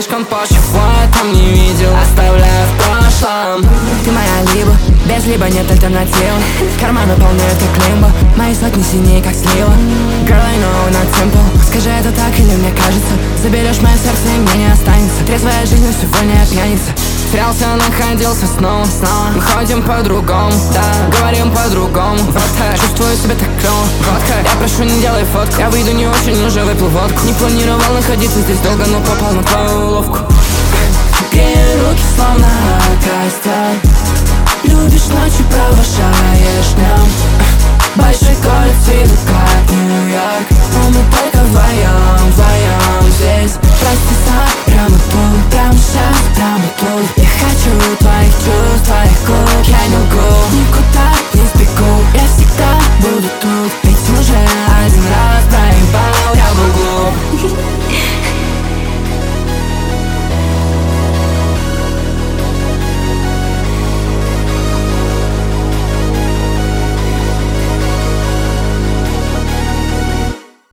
слишком позже, там не видел, оставляю в прошлом. Ты моя либо, без либо нет альтернативы. Карманы полны, как лимбо, мои сотни синие, как слива. Girl, I know, not simple. Скажи, это так или мне кажется? Заберешь мое сердце и мне не останется. Трезвая жизнь, но сегодня я пьяница. Терялся, находился снова. Мы ходим по-другому, да, говорим по-другому. Вот так, чувствую себя так клёво. Я прошу, не делай фотку. Я выйду не очень, уже выпил водку. Не планировал находиться здесь долго, но попал на твою уловку. Грею руки, словно костер. Любишь ночью, провожаешь днем. Большой город с виду как